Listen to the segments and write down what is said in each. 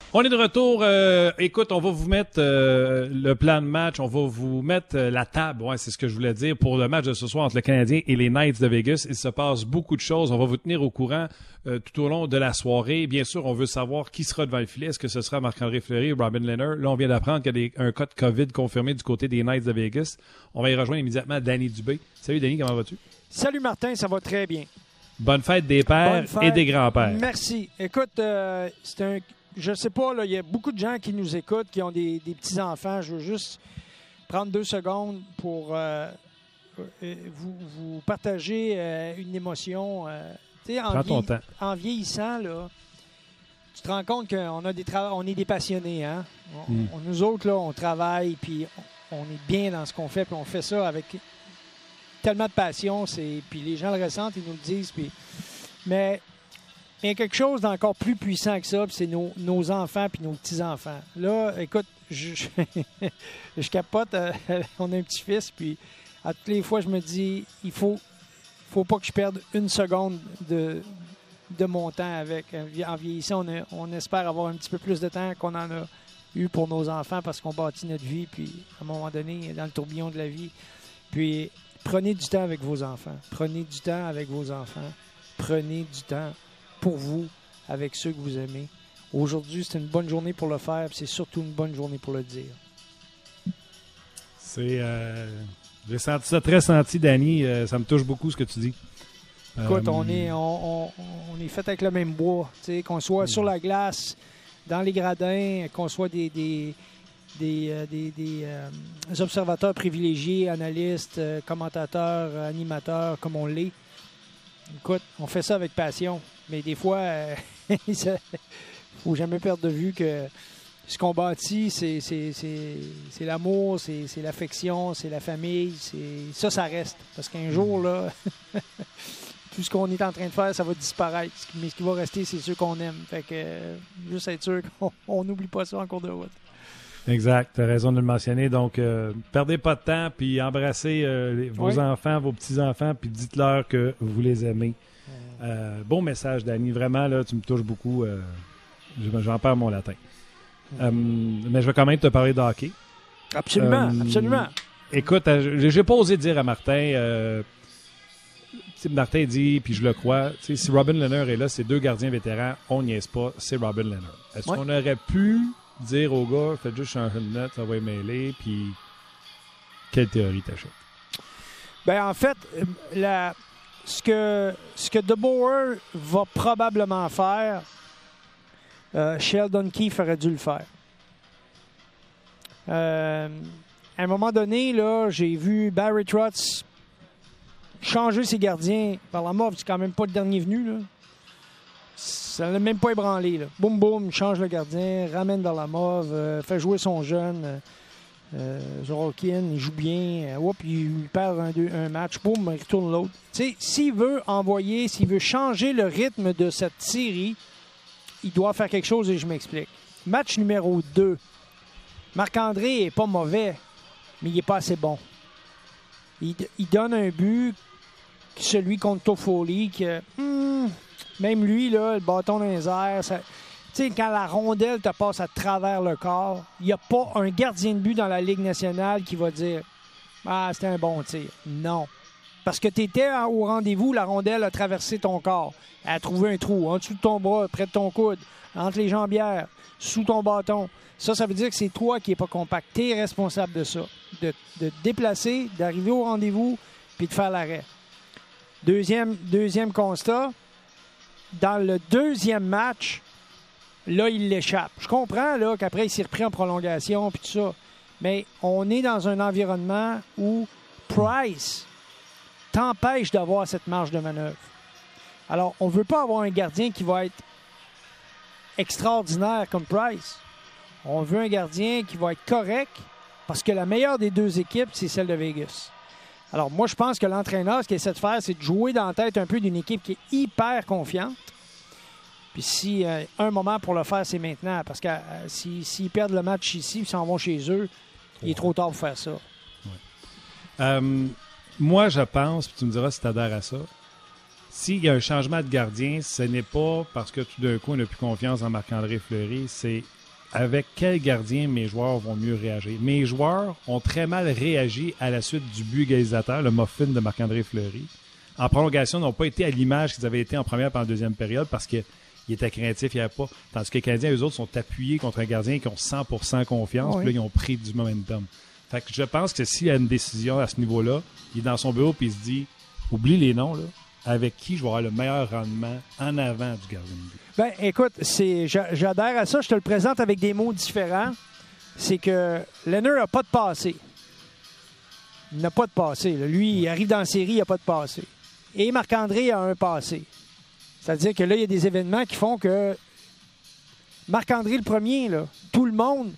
On est de retour. Écoute, on va vous mettre le plan de match. On va vous mettre la table. Ouais, c'est ce que je voulais dire pour le match de ce soir entre le Canadien et les Knights de Vegas. Il se passe beaucoup de choses. On va vous tenir au courant tout au long de la soirée. Bien sûr, on veut savoir qui sera devant le filet. Est-ce que ce sera Marc-André Fleury ou Robin Lehner? Là, on vient d'apprendre qu'il y a un cas de COVID confirmé du côté des Knights de Vegas. On va y rejoindre immédiatement Danny Dubé. Salut Danny, comment vas-tu? Salut Martin, ça va très bien. Bonne fête des pères et des grands-pères. Merci. Écoute, je sais pas, il y a beaucoup de gens qui nous écoutent, qui ont des petits-enfants. Je veux juste prendre 2 secondes pour vous partager une émotion. Prends ton temps. En vieillissant, là, tu te rends compte qu'on est des passionnés. Hein? Nous autres, là, on travaille, puis on est bien dans ce qu'on fait, puis on fait ça avec tellement de passion. Puis les gens le ressentent, ils nous le disent. Mais il y a quelque chose d'encore plus puissant que ça, puis c'est nos enfants puis nos petits-enfants. Là, écoute, je capote. On a un petit-fils, puis à toutes les fois, je me dis, il faut pas que je perde une seconde de mon temps avec. En vieillissant, on espère avoir un petit peu plus de temps qu'on en a eu pour nos enfants parce qu'on bâtit notre vie, puis à un moment donné, dans le tourbillon de la vie. Puis prenez du temps avec vos enfants. Prenez du temps avec vos enfants. Prenez du temps pour vous, avec ceux que vous aimez. Aujourd'hui, c'est une bonne journée pour le faire, puis c'est surtout une bonne journée pour le dire. J'ai senti ça très senti, Danny. Ça me touche beaucoup ce que tu dis. Écoute, on est fait avec le même bois. Qu'on soit sur la glace, dans les gradins, qu'on soit des observateurs privilégiés, analystes, commentateurs, animateurs, comme on l'est. Écoute, on fait ça avec passion. Mais des fois, il ne faut jamais perdre de vue que ce qu'on bâtit, c'est l'amour, c'est l'affection, c'est la famille. Ça reste. Parce qu'un jour, là, tout ce qu'on est en train de faire, ça va disparaître. Mais ce qui va rester, c'est ceux qu'on aime. Fait que juste être sûr qu'on n'oublie pas ça en cours de route. Exact, tu as raison de le mentionner. Donc, perdez pas de temps, puis embrassez vos enfants, vos petits-enfants, puis dites-leur que vous les aimez. Bon message, Danny. Vraiment, là, tu me touches beaucoup. J'en perds mon latin. Mais je vais quand même te parler de hockey. Absolument, absolument. Écoute, j'ai pas osé dire à Martin... Martin dit, puis je le crois, si Robin Lehner est là, c'est 2 gardiens vétérans, on niaise pas, c'est Robin Lehner. Est-ce qu'on aurait pu dire aux gars, faites juste changer de net, ça va y mêler, puis quelle théorie t'achètes? Ben en fait, ce que DeBoer va probablement faire, Sheldon Keefe aurait dû le faire. À un moment donné, là, j'ai vu Barry Trotz changer ses gardiens. Par la mort, c'est quand même pas le dernier venu, là. Ça l'a même pas ébranlé, là. Boum, boum, change le gardien, ramène vers la mauve, fait jouer son jeune. Zorokin, il joue bien. Il perd un match. Boum, il retourne l'autre. Tu sais, s'il veut changer le rythme de cette série, il doit faire quelque chose et je m'explique. Match numéro 2. Marc-André est pas mauvais, mais il n'est pas assez bon. Il donne un but, celui contre Toffoli, que même lui, là, le bâton dans les airs, tu sais, quand la rondelle te passe à travers le corps, il n'y a pas un gardien de but dans la Ligue nationale qui va dire « Ah, c'était un bon tir ». Non. Parce que tu étais au rendez-vous, la rondelle a traversé ton corps. Elle a trouvé un trou en dessous de ton bras, près de ton coude, entre les jambières, sous ton bâton. Ça veut dire que c'est toi qui n'es pas compact. Tu es responsable de ça. De te déplacer, d'arriver au rendez-vous, puis de faire l'arrêt. Deuxième constat, dans le deuxième match, là, il l'échappe. Je comprends là, qu'après, il s'est repris en prolongation, puis tout ça. Mais on est dans un environnement où Price t'empêche d'avoir cette marge de manœuvre. Alors, on ne veut pas avoir un gardien qui va être extraordinaire comme Price. On veut un gardien qui va être correct parce que la meilleure des 2 équipes, c'est celle de Vegas. Alors, moi, je pense que l'entraîneur, ce qu'il essaie de faire, c'est de jouer dans la tête un peu d'une équipe qui est hyper confiante. Puis si un moment pour le faire, c'est maintenant. Parce que s'ils perdent le match ici et s'en vont chez eux, il est trop tard pour faire ça. Ouais. Moi, je pense, puis tu me diras si tu adhères à ça, s'il y a un changement de gardien, ce n'est pas parce que tout d'un coup, on n'a plus confiance en Marc-André Fleury, c'est avec quel gardien mes joueurs vont mieux réagir. Mes joueurs ont très mal réagi à la suite du but égalisateur, le muffin de Marc-André Fleury. En prolongation, ils n'ont pas été à l'image qu'ils avaient été en première et en deuxième période parce qu'ils étaient craintifs, il n'y avait pas. Tandis que les Canadiens, eux autres, sont appuyés contre un gardien qui ont 100% confiance, puis là, ils ont pris du momentum. Fait que je pense que s'il y a une décision à ce niveau-là, il est dans son bureau et il se dit, oublie les noms, là, avec qui je vais avoir le meilleur rendement en avant du gardien de but. Ben, écoute, j'adhère à ça. Je te le présente avec des mots différents. C'est que Leonard n'a pas de passé. Il n'a pas de passé. Là. Lui, il arrive dans la série, il n'a pas de passé. Et Marc-André a un passé. C'est-à-dire que là, il y a des événements qui font que Marc-André, le premier, là, tout le monde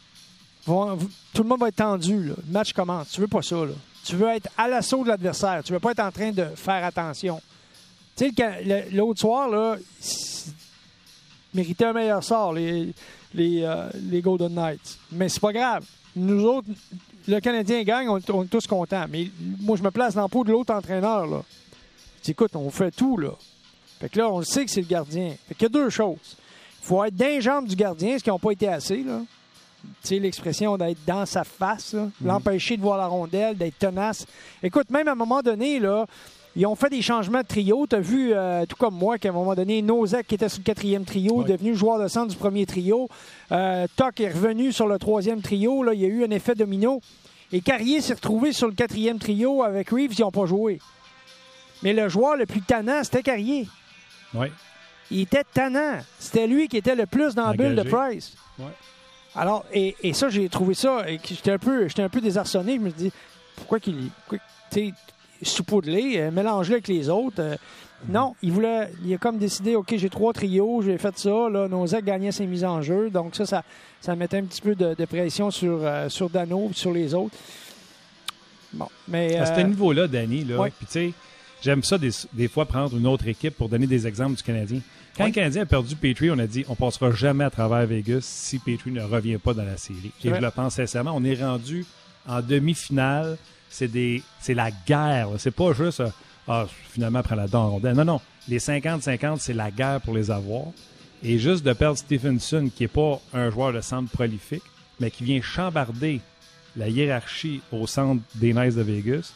va être tendu. Là. Le match commence. Tu veux pas ça. Là. Tu veux être à l'assaut de l'adversaire. Tu veux pas être en train de faire attention. Tu sais, l'autre soir, là, méritait un meilleur sort, les Golden Knights. Mais c'est pas grave. Nous autres, le Canadien gagne, on est tous contents. Mais moi, je me place dans le pot de l'autre entraîneur. Là. Je dis, écoute, on fait tout. Là. Fait que là, on le sait que c'est le gardien. Fait qu'il y a deux choses. Il faut être dans les jambes du gardien, ce qui n'ont pas été assez. Là. Tu sais, l'expression d'être dans sa face, l'empêcher de voir la rondelle, d'être tenace. Écoute, même à un moment donné, là, ils ont fait des changements de trio. Tu as vu, tout comme moi, qu'à un moment donné, Nosek, qui était sur le 4e trio, est devenu joueur de centre du premier trio. Tuch est revenu sur le 3e trio. Là, il y a eu un effet domino. Et Carrier s'est retrouvé sur le 4e trio avec Reeves. Ils n'ont pas joué. Mais le joueur le plus tannant, c'était Carrier. Oui. Il était tannant. C'était lui qui était le plus dans la bulle de Price. Oui. Alors, et ça, j'ai trouvé ça. Et j'étais un peu désarçonné. Je me dis, pourquoi qu'il. Tu sais, saupoudrer, mélanger avec les autres. Non, il a comme décidé, OK, j'ai 3 trios, j'ai fait ça. Là, Nosek gagnait ses mises en jeu. Donc, ça mettait un petit peu de pression sur Dano et sur les autres. Bon, mais. À ce niveau-là, Danny, là, puis tu sais, j'aime ça des fois prendre une autre équipe pour donner des exemples du Canadien. Quand le Canadien a perdu Petrie, on a dit on passera jamais à travers Vegas si Petrie ne revient pas dans la série. Et je le pense sincèrement. On est rendu en demi-finale. C'est la guerre. C'est pas juste finalement prend la dent en rondelle. Non. Les 50-50, c'est la guerre pour les avoir. Et juste de perdre Stephenson, qui n'est pas un joueur de centre prolifique, mais qui vient chambarder la hiérarchie au centre des Knights de Vegas.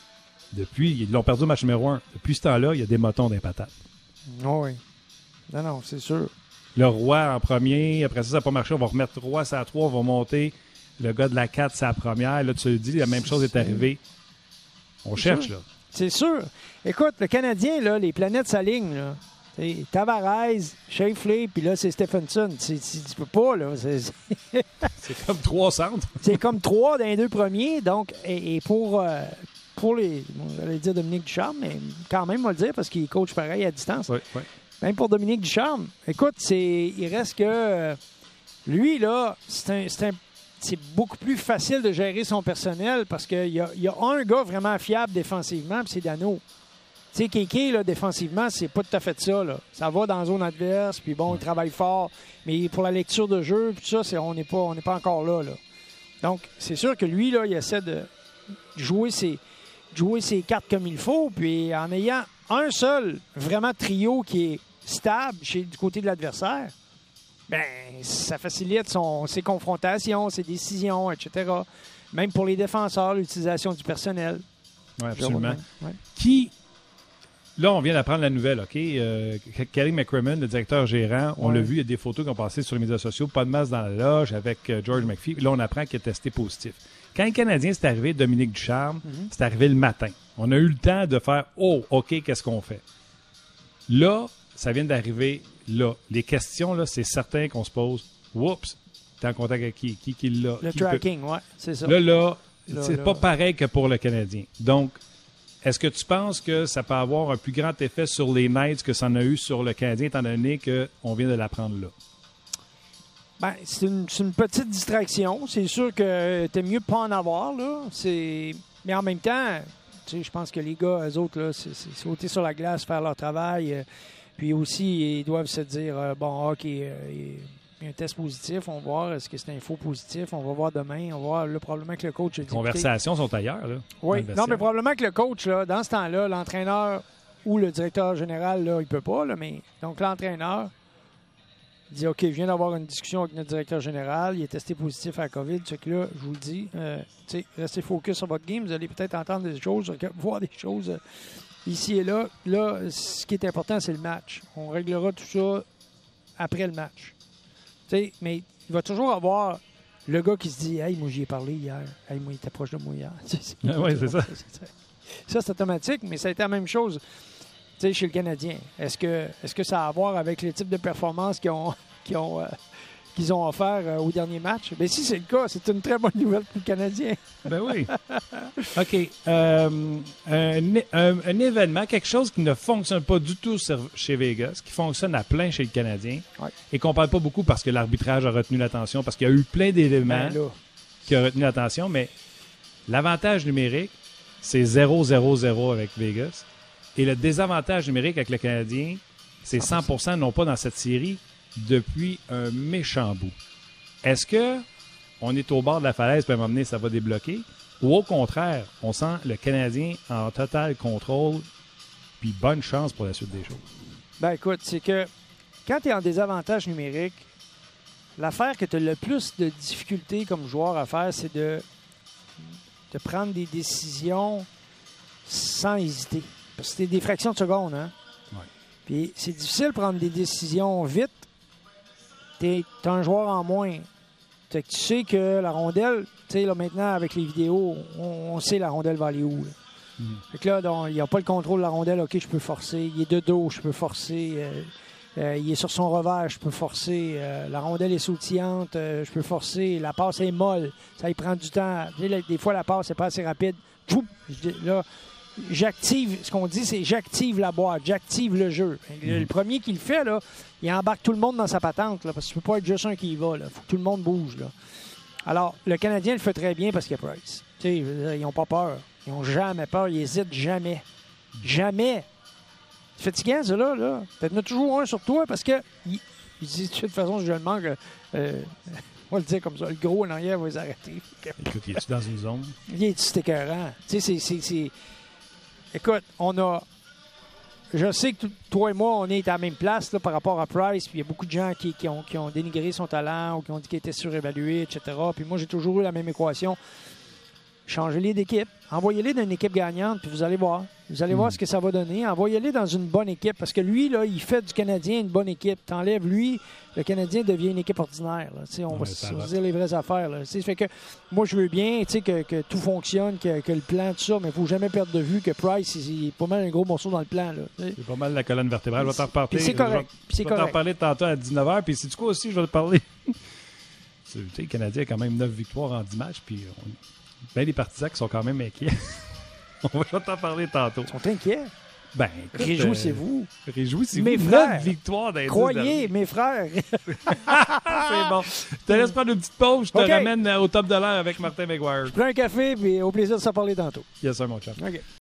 Ils l'ont perdu au match numéro 1. Depuis ce temps-là, il y a des motons des patates. Oh oui. Non, c'est sûr. Le Roi en premier. Après ça n'a pas marché. On va remettre Roi à 3. On va monter le gars de la 4 c'est la première. Là, tu le dis, la même chose est arrivée. On cherche, sûr. Là. C'est sûr. Écoute, le Canadien, là, les planètes s'alignent. Là. Tavares, Shifley, puis là, c'est Stephenson. Tu peux pas, là. C'est comme 3 centres. C'est comme 3 dans les 2 premiers. Donc, et pour les... J'allais dire Dominique Ducharme, mais quand même, on va le dire, parce qu'il coach pareil à distance. Oui. Même pour Dominique Ducharme. Écoute, il reste que... lui, là, c'est beaucoup plus facile de gérer son personnel parce qu'il y a un gars vraiment fiable défensivement, puis c'est Dano. Tu sais, Kéké, là, défensivement, c'est pas tout à fait ça. Là. Ça va dans la zone adverse, puis bon, il travaille fort. Mais pour la lecture de jeu, puis tout ça, on n'est pas encore là. Donc, c'est sûr que lui, là, il essaie de jouer ses cartes comme il faut, puis en ayant un seul vraiment trio qui est stable du côté de l'adversaire, ben ça facilite ses confrontations, ses décisions, etc. Même pour les défenseurs, l'utilisation du personnel. Oui, absolument. Ouais. Là, on vient d'apprendre la nouvelle, OK? Kelly McCrimmon, le directeur gérant, on l'a vu, il y a des photos qui ont passé sur les médias sociaux, pas de masse dans la loge avec George McPhee. Là, on apprend qu'il a testé positif. Quand le Canadien s'est arrivé, Dominique Ducharme, c'est arrivé le matin. On a eu le temps de faire « Oh, OK, qu'est-ce qu'on fait? » Là, ça vient d'arriver là. Les questions, là, c'est certain qu'on se pose. Oups, t'es en contact avec qui? Qui l'a? Le tracking, oui, c'est ça. Là, c'est pas pareil que pour le Canadien. Donc, est-ce que tu penses que ça peut avoir un plus grand effet sur les Knights que ça en a eu sur le Canadien, étant donné qu'on vient de l'apprendre là? Ben, c'est une petite distraction. C'est sûr que t'es mieux pas en avoir, là. Mais en même temps, tu sais, je pense que les gars, eux autres, là, c'est sauter sur la glace, faire leur travail. Puis aussi, ils doivent se dire, bon, OK, il y a un test positif, on va voir, est-ce que c'est un faux positif, on va voir demain, on va voir, là, probablement que le coach... Les conversations sont ailleurs, là. Oui, non, mais probablement que le coach, là, dans ce temps-là, l'entraîneur ou le directeur général, là, il peut pas, là, mais donc l'entraîneur dit OK, je viens d'avoir une discussion avec notre directeur général, il est testé positif à la COVID, c'est que là, je vous le dis, restez focus sur votre game, vous allez peut-être entendre des choses, voir des choses ici et là. Là, ce qui est important, c'est le match. On réglera tout ça après le match. Mais il va toujours avoir le gars qui se dit Hey, moi, j'y ai parlé hier. Hey, moi, il était proche de moi hier. Oui, c'est ça. Ça, c'est automatique, mais ça a été la même chose chez le Canadien. Est-ce que ça a à voir avec les types de performances qu'ils ont offert au dernier match? Bien, si c'est le cas, c'est une très bonne nouvelle pour le Canadien. Ben oui. OK. Un événement, quelque chose qui ne fonctionne pas du tout chez Vegas, qui fonctionne à plein chez le Canadien, et qu'on ne parle pas beaucoup parce que l'arbitrage a retenu l'attention, parce qu'il y a eu plein d'éléments qui ont retenu l'attention, mais l'avantage numérique, c'est 0-0-0 avec Vegas. Et le désavantage numérique avec le Canadien, c'est 100% non pas dans cette série depuis un méchant bout. Est-ce que on est au bord de la falaise puis à un moment donné, ça va débloquer? Ou au contraire, on sent le Canadien en total contrôle puis bonne chance pour la suite des choses? Ben écoute, c'est que quand tu es en désavantage numérique, l'affaire que tu as le plus de difficultés comme joueur à faire, c'est de prendre des décisions sans hésiter. Parce que c'est des fractions de seconde, hein? Ouais. Puis c'est difficile de prendre des décisions vite. T'as un joueur en moins. Tu sais que la rondelle, tu sais, là, maintenant, avec les vidéos, on sait la rondelle va aller où. Là. Fait que là, il n'y a pas le contrôle de la rondelle. OK, je peux forcer. Il est de dos, je peux forcer. Il est sur son revers, je peux forcer. La rondelle est sautillante, je peux forcer. La passe est molle. Ça y prend du temps. Des fois, la passe n'est pas assez rapide. Là, j'active, ce qu'on dit, c'est j'active la boîte, j'active le jeu. Le premier qui le fait, là, il embarque tout le monde dans sa patente, là, parce que tu ne peux pas être juste un qui y va. Il faut que tout le monde bouge. Là. Alors, le Canadien le fait très bien parce qu'il y a Price. Ils n'ont pas peur. Ils n'ont jamais peur. Ils n'hésitent jamais. Jamais. C'est fatigant, ça, là. Peut-être qu'il y en a toujours un sur toi parce que il dit, de toute façon, si je le manque, on va le dire comme ça, le gros en arrière va les arrêter. Écoute, il est-tu dans une zone? Il est écœurant. Tu sais, c'est... Écoute, je sais que toi et moi, on est à la même place là, par rapport à Price. Puis il y a beaucoup de gens qui ont dénigré son talent ou qui ont dit qu'il était surévalué, etc. Puis moi, j'ai toujours eu la même équation. Changez-les d'équipe. Envoyez-les dans une équipe gagnante, puis vous allez voir. Vous allez voir ce que ça va donner. Envoyez-les dans une bonne équipe. Parce que lui, là, il fait du Canadien une bonne équipe. T'enlèves lui, le Canadien devient une équipe ordinaire. On va se dire les vraies affaires. Là. Fait que moi, je veux bien que tout fonctionne, que le plan, tout ça, mais il ne faut jamais perdre de vue que Price, il est pas mal un gros morceau dans le plan. Là, c'est pas mal la colonne vertébrale. Je vais t'en reparler. C'est correct. Je vais t'en reparler tantôt à 19h. Puis c'est du coup aussi, je vais te parler. Le Canadien a quand même 9 victoires en 10 matchs. Puis les partisans qui sont quand même inquiets. On va t'en parler tantôt. Ils sont inquiets? Ben, réjouissez-vous. Réjouissez-vous. Mes frères. 9 victoires dans les 10 Croyez, mes frères. C'est bon. Je te laisse prendre une petite pause. Je te ramène au top de l'air avec Martin McGuire. Je prends un café et au plaisir de s'en parler tantôt. Yes, sir, mon chum. OK.